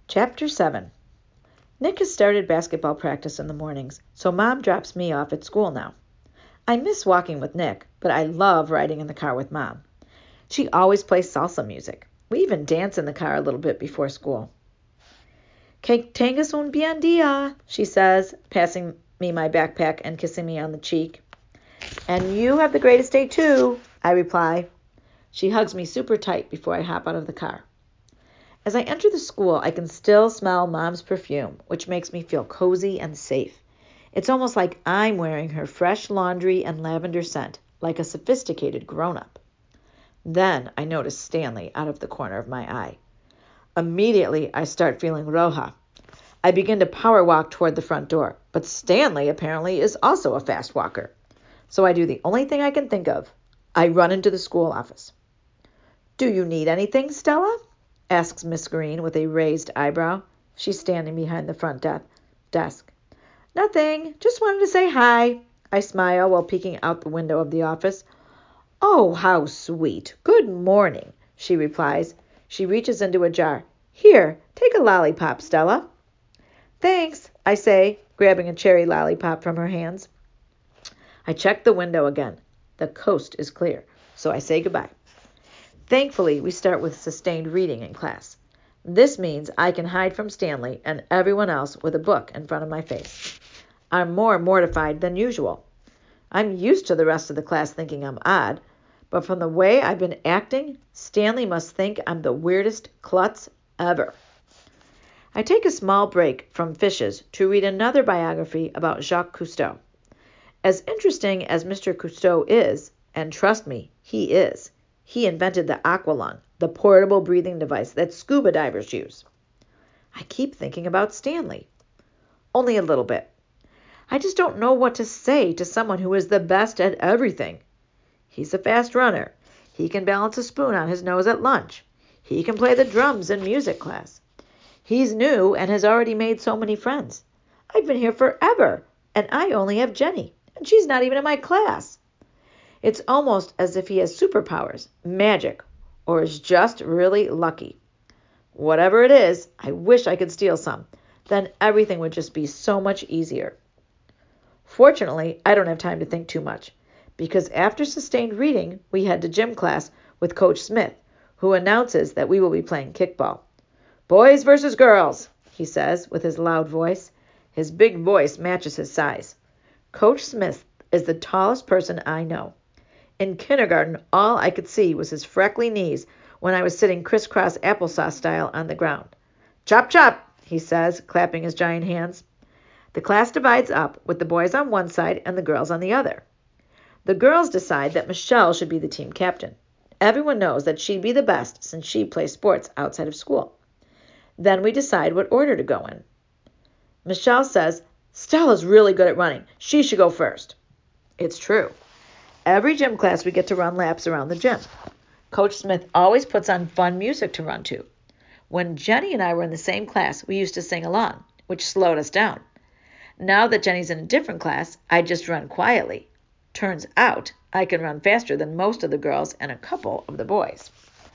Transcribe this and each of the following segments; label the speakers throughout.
Speaker 1: Chapter 7. Nick has started basketball practice in the mornings, so Mom drops me off at school now. I miss walking with Nick, but I love riding in the car with Mom. She always plays salsa music. We even dance in the car a little bit before school. Que tengas un bien día, she says, passing me my backpack and kissing me on the cheek. And you have the greatest day too, I reply. She hugs me super tight before I hop out of the car. As I enter the school, I can still smell Mom's perfume, which makes me feel cozy and safe. It's almost like I'm wearing her fresh laundry and lavender scent, like a sophisticated grown-up. Then I notice Stanley out of the corner of my eye. Immediately, I start feeling roja. I begin to power walk toward the front door, but Stanley apparently is also a fast walker. So I do the only thing I can think of. I run into the school office. "Do you need anything, Stella?" asks Miss Green with a raised eyebrow. She's standing behind the front desk. "Nothing. Just wanted to say hi." I smile while peeking out the window of the office. "Oh, how sweet. Good morning," she replies. She reaches into a jar. "Here, take a lollipop, Stella." "Thanks," I say, grabbing a cherry lollipop from her hands. I check the window again. The coast is clear, so I say goodbye. Thankfully, we start with sustained reading in class. This means I can hide from Stanley and everyone else with a book in front of my face. I'm more mortified than usual. I'm used to the rest of the class thinking I'm odd, but from the way I've been acting, Stanley must think I'm the weirdest klutz ever. I take a small break from Fishes to read another biography about Jacques Cousteau. As interesting as Mr. Cousteau is, and trust me, he is, he invented the aqualung, the portable breathing device that scuba divers use. I keep thinking about Stanley. Only a little bit. I just don't know what to say to someone who is the best at everything. He's a fast runner. He can balance a spoon on his nose at lunch. He can play the drums in music class. He's new and has already made so many friends. I've been here forever, and I only have Jenny, and she's not even in my class. It's almost as if he has superpowers, magic, or is just really lucky. Whatever it is, I wish I could steal some. Then everything would just be so much easier. Fortunately, I don't have time to think too much, because after sustained reading, we head to gym class with Coach Smith, who announces that we will be playing kickball. "Boys versus girls," he says with his loud voice. His big voice matches his size. Coach Smith is the tallest person I know. In kindergarten, all I could see was his freckly knees when I was sitting crisscross applesauce style on the ground. "Chop, chop," he says, clapping his giant hands. The class divides up, with the boys on one side and the girls on the other. The girls decide that Michelle should be the team captain. Everyone knows that she'd be the best since she plays sports outside of school. Then we decide what order to go in. Michelle says, "Stella's really good at running. She should go first." It's true. Every gym class we get to run laps around the gym. Coach Smith always puts on fun music to run to. When Jenny and I were in the same class, we used to sing along, which slowed us down. Now that Jenny's in a different class, I just run quietly. Turns out I can run faster than most of the girls and a couple of the boys.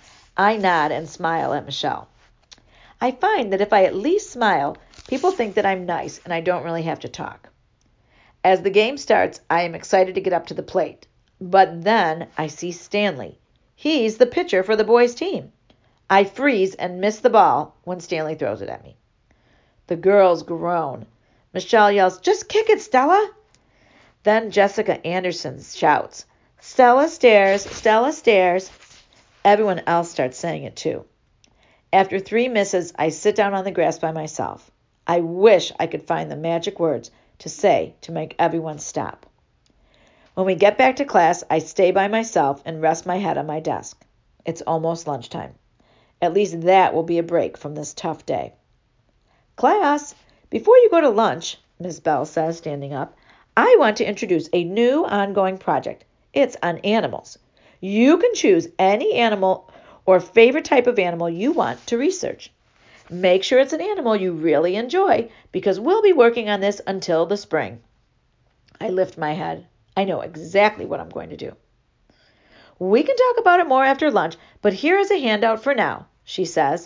Speaker 1: I nod and smile at Michelle. I find that if I at least smile, people think that I'm nice and I don't really have to talk. As the game starts, I am excited to get up to the plate. But then I see Stanley. He's the pitcher for the boys' team. I freeze and miss the ball when Stanley throws it at me. The girls groan. Michelle yells, "Just kick it, Stella!" Then Jessica Anderson shouts, "Stella stares, Stella stares." Everyone else starts saying it too. After 3 misses, I sit down on the grass by myself. I wish I could find the magic words to say to make everyone stop. When we get back to class, I stay by myself and rest my head on my desk. It's almost lunchtime. At least that will be a break from this tough day. "Class, before you go to lunch," Ms. Bell says, standing up, "I want to introduce a new ongoing project. It's on animals. You can choose any animal or favorite type of animal you want to research. Make sure it's an animal you really enjoy, because we'll be working on this until the spring." I lift my head. I know exactly what I'm going to do. "We can talk about it more after lunch, but here is a handout for now," she says,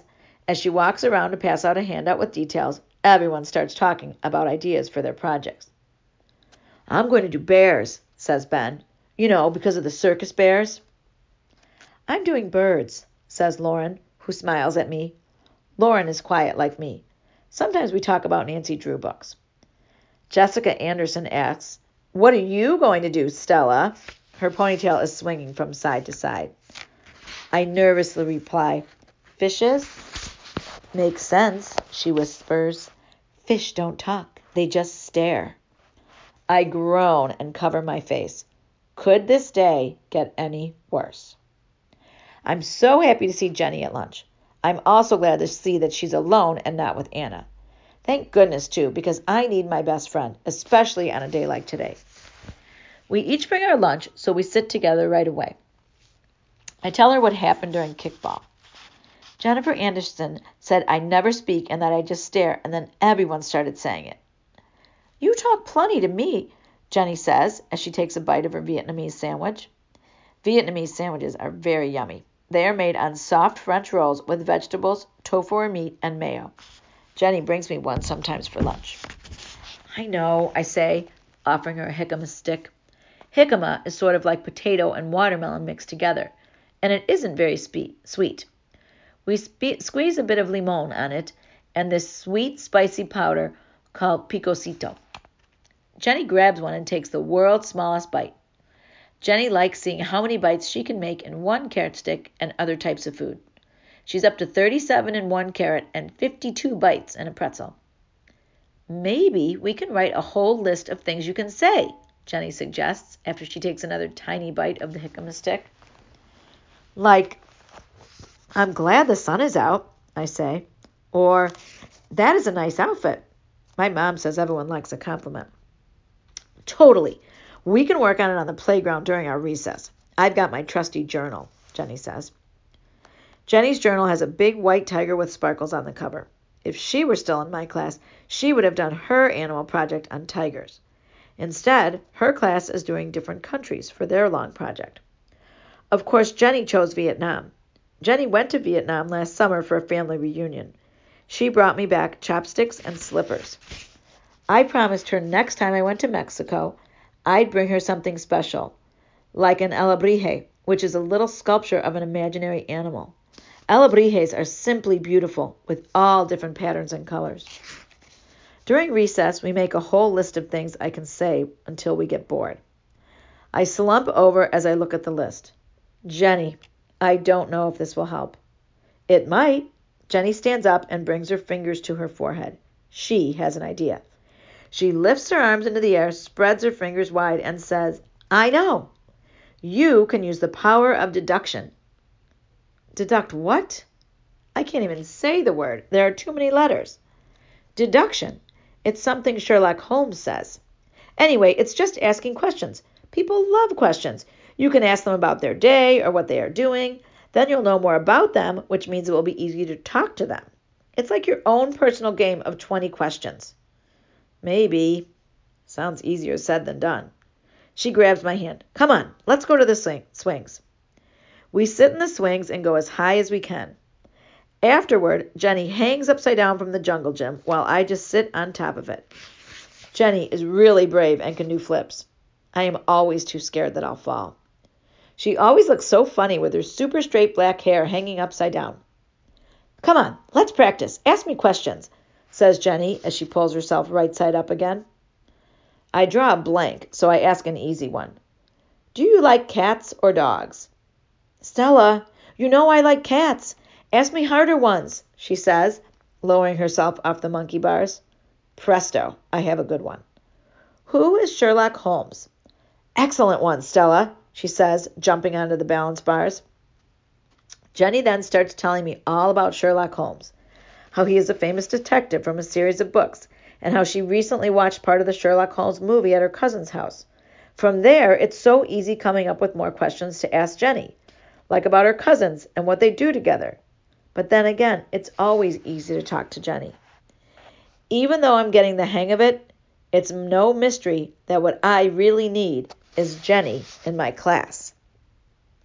Speaker 1: As she walks around to pass out a handout with details, everyone starts talking about ideas for their projects. I'm going to do bears, says Ben. You know, because of the circus bears. I'm doing birds, says Lauren, who smiles at me. Lauren is quiet like me. Sometimes we talk about Nancy Drew books. Jessica Anderson asks, What are you going to do, Stella? Her ponytail is swinging from side to side. I nervously reply, Fishes? Makes sense, she whispers. Fish don't talk, they just stare. I groan and cover my face. Could this day get any worse? I'm so happy to see Jenny at lunch. I'm also glad to see that she's alone and not with Anna. Thank goodness, too, because I need my best friend, especially on a day like today. We each bring our lunch, so we sit together right away. I tell her what happened during kickball. Jennifer Anderson said I never speak and that I just stare, and then everyone started saying it. You talk plenty to me, Jenny says as she takes a bite of her Vietnamese sandwich. Vietnamese sandwiches are very yummy. They are made on soft French rolls with vegetables, tofu or meat, and mayo. Jenny brings me one sometimes for lunch. I know, I say, offering her a jicama stick. Jicama is sort of like potato and watermelon mixed together, and it isn't very sweet. We squeeze a bit of limon on it and this sweet, spicy powder called picosito. Jenny grabs one and takes the world's smallest bite. Jenny likes seeing how many bites she can make in one carrot stick and other types of food. She's up to 37 in one carrot and 52 bites in a pretzel. Maybe we can write a whole list of things you can say, Jenny suggests after she takes another tiny bite of the jicama stick. Like, I'm glad the sun is out, I say. Or, that is a nice outfit. My mom says everyone likes a compliment. Totally. We can work on it on the playground during our recess. I've got my trusty journal, Jenny says. Jenny's journal has a big white tiger with sparkles on the cover. If she were still in my class, she would have done her animal project on tigers. Instead, her class is doing different countries for their long project. Of course, Jenny chose Vietnam. Jenny went to Vietnam last summer for a family reunion. She brought me back chopsticks and slippers. I promised her next time I went to Mexico, I'd bring her something special, like an alebrije, which is a little sculpture of an imaginary animal. Alebrijes are simply beautiful, with all different patterns and colors. During recess, we make a whole list of things I can say until we get bored. I slump over as I look at the list. Jenny, I don't know if this will help. It might. Jenny stands up and brings her fingers to her forehead. She has an idea. She lifts her arms into the air, spreads her fingers wide, and says, I know. You can use the power of deduction. Deduct what? I can't even say the word. There are too many letters. Deduction. It's something Sherlock Holmes says. Anyway, it's just asking questions. People love questions. You can ask them about their day or what they are doing. Then you'll know more about them, which means it will be easy to talk to them. It's like your own personal game of 20 questions. Maybe. Sounds easier said than done. She grabs my hand. Come on, let's go to the swings. We sit in the swings and go as high as we can. Afterward, Jenny hangs upside down from the jungle gym while I just sit on top of it. Jenny is really brave and can do flips. I am always too scared that I'll fall. She always looks so funny with her super straight black hair hanging upside down. Come on, let's practice. Ask me questions, says Jenny as she pulls herself right side up again. I draw a blank, so I ask an easy one. Do you like cats or dogs? Stella, you know I like cats. Ask me harder ones, she says, lowering herself off the monkey bars. Presto, I have a good one. Who is Sherlock Holmes? Excellent one, Stella, she says, jumping onto the balance bars. Jenny then starts telling me all about Sherlock Holmes, how he is a famous detective from a series of books, and how she recently watched part of the Sherlock Holmes movie at her cousin's house. From there, it's so easy coming up with more questions to ask Jenny, like about her cousins and what they do together. But then again, it's always easy to talk to Jenny. Even though I'm getting the hang of it, it's no mystery that what I really need is Jenny in my class.